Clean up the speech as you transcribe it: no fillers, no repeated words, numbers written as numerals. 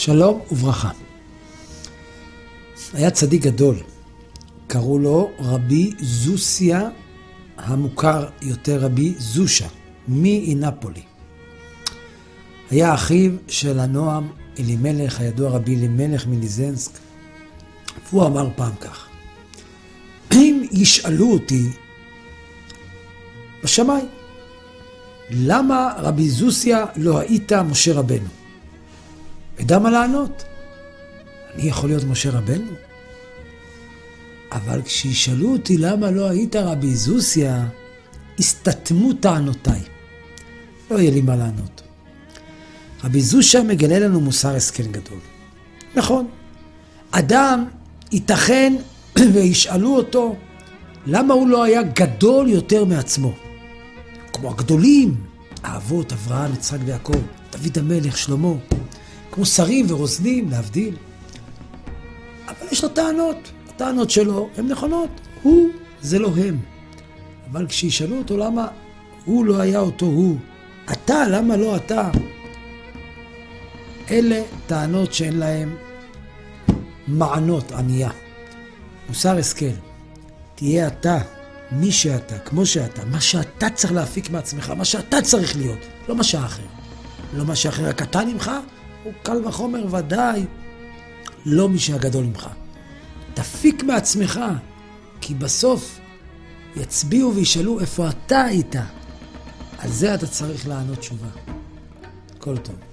שלום וברכה. היה צדיק גדול, קראו לו רבי זוסיה, המוכר יותר רבי זושה, מנפולי. היה אחיו של הנועם אלימלך, הידוע רבי אלימלך מליזנסק. והוא אמר פעם כך: אם ישאלו אותי בשמיים, למה רבי זוסיה לא היית משה רבנו? ידע מה לענות. אני יכול להיות משה רבנו? אבל כשישאלו אותי למה לא היית רבי זוסיה, הסתתמו טענותיי. לא יהיה לי מה לענות. רבי זושה מגלה לנו מוסר השכל גדול. נכון, אדם ייתכן וישאלו אותו למה הוא לא היה גדול יותר מעצמו. כמו הגדולים, האבות, אברהם, יצחק ויעקב, דוד המלך, שלמה, כמו שרים ורוזנים, להבדיל. אבל יש לו טענות. הטענות שלו הן נכונות. הוא זה לא הם. אבל כשישאלו אותו למה הוא לא היה אותו הוא, אתה, למה לא אתה? אלה טענות שאין להם מענות, ענייה. מוסר השכל. תהיה אתה, מי שאתה, כמו שאתה, מה שאתה צריך להפיק מעצמך, מה שאתה צריך להיות, לא מה שאחר. לא מה שאחר הקטן ממך, הוא קל וחומר ודאי, לא מי שהגדול ממך. תפיק מעצמך, כי בסוף יצביעו וישאלו איפה אתה היית. על זה אתה צריך לענות תשובה. כל טוב.